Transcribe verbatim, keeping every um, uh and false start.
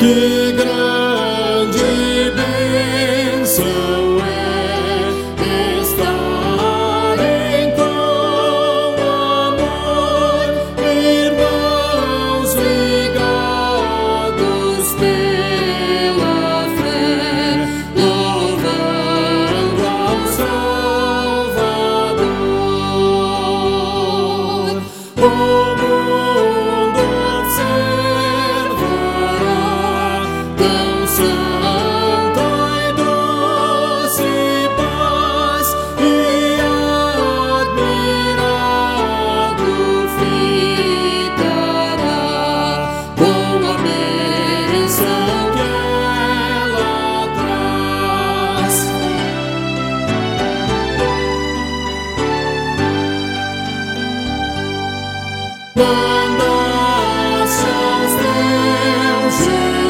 Que grande bênção é estar em tão amor, irmãos ligados pela fé, louvando ao Salvador. O mundo observará tão santa e doce paz, e admirado ficará com a bênção que ela traz. Mandaste aos teus